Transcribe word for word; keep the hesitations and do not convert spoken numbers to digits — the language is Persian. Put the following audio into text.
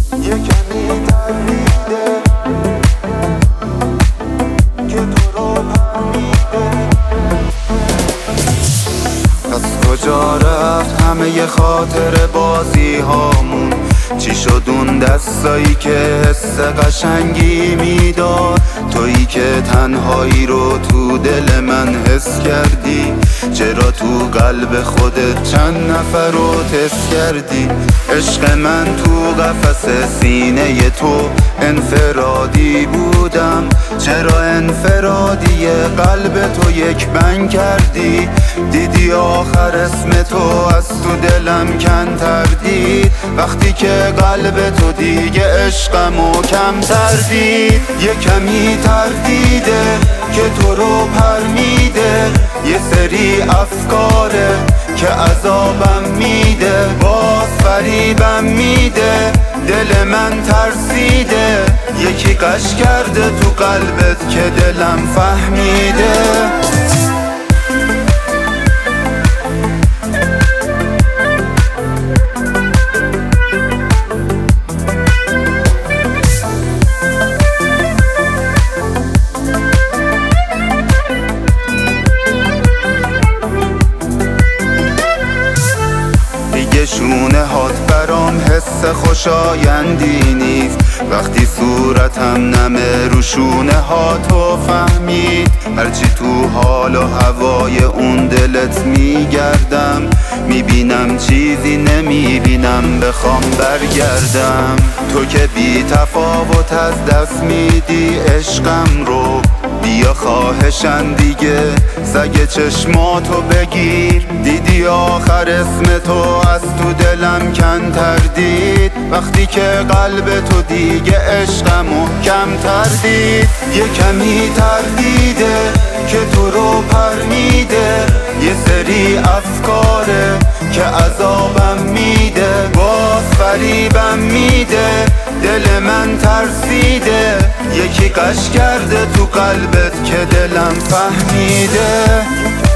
یه کمی تردیده که تو رو پرمیده. از کجا رفت همه ی خاطر بازی هامون؟ چی شد اون دستایی که حس قشنگی میداد؟ تویی که تنهایی رو تو دل من حس کردی، چرا تو قلب خودت چند نفر رو تست کردی؟ عشق من تو قفس سینه تو انفرادی بودم، چرا انفرادی قلب تو یک بند کردی؟ دیدی آخر اسم تو از تو دلم کن تردید، وقتی که قلب تو دیگه عشقمو کم تردید. یه کمی تردیده که تو رو پرمیده، یه سری افکاره که عذابم میده، باز فریبم میده، دل من ترسیده. یکی قش کرده تو قلبت که دلم فهمیده. شونه هات برام حس خوشایندی نیست، وقتی صورتم نمه رو شونه هاتو فهمید. هرچی تو حال و هوای اون دلت میگردم، میبینم چیزی نمیبینم بخوام برگردم. تو که بی تفاوت از دست میدی عشقم رو، بیا خواهشن دیگه سگ چشماتو بگیر. دیدی آخر اسم تو از تو دلم کن تردید، وقتی که قلب تو دیگه عشقمو کم تردید. یه کمی تردیده که تو رو پرمیده، یه سری افکاره که عذابم میده، باز فریبم میده، دل من ترسیده. یکی قش کرده تو قلبت که دلم فهمیده.